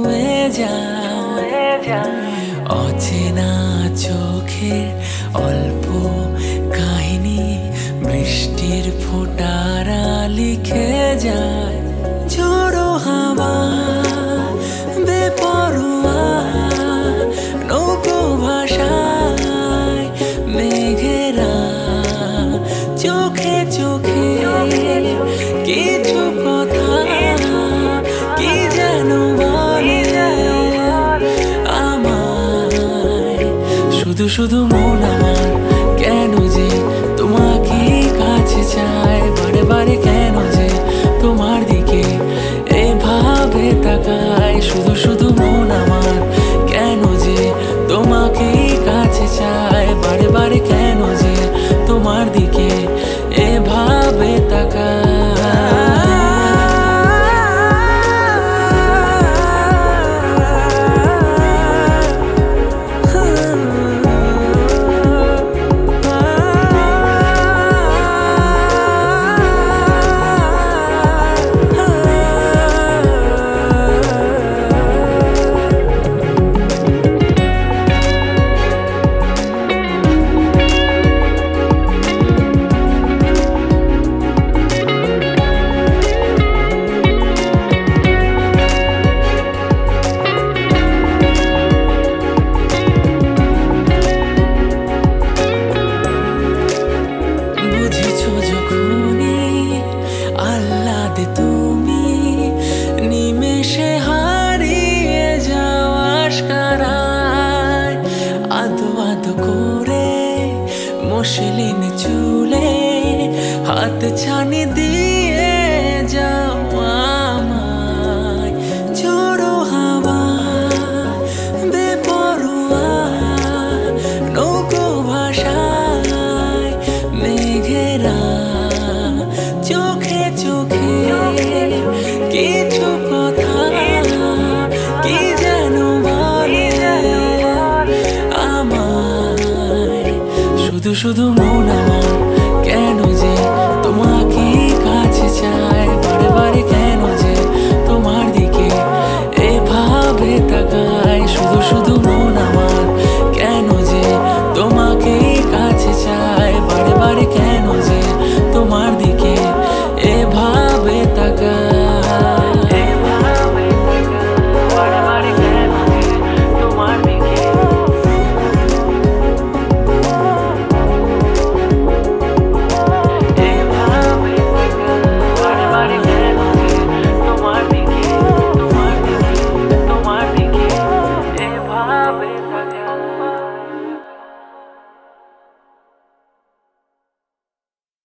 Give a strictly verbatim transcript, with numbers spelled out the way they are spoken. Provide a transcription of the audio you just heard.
ছুঁয়ে যায় অচেনা চোখের অল্প কাহিনী বৃষ্টির ফোঁটারা লিখে যায় ঝোড়ো হাওয়া বেপরোয়া নৌকো ভাষায় মেঘেরা চোখে চোখে কিছু কথা কি যেন বলে আমায় শুধু শুধু মন আমার কেন যে তোমাকে কাছে চায় বারে বারে কেন যে তোমার দিকে এভাবে তাকায় শুধু শুধু মন আমার কেন যে তোমাকে কাছে চায় বারে বারে কেন যে তোমার দিকে এভাবে তাকায় তুমি নিমেষে হারিয়ে যাওয়া আশকারায় আদো আদো করে মসলিন চুলে হাত ছানি দিয়ে যাওয়া আমায় ঝোড়ো হাওয়া বেপরোয়া নৌকো ভাষায় মেঘেরা চোখে চোখে কিছু কথা কি যেন বলে আমায় শুধু শুধু মন আমার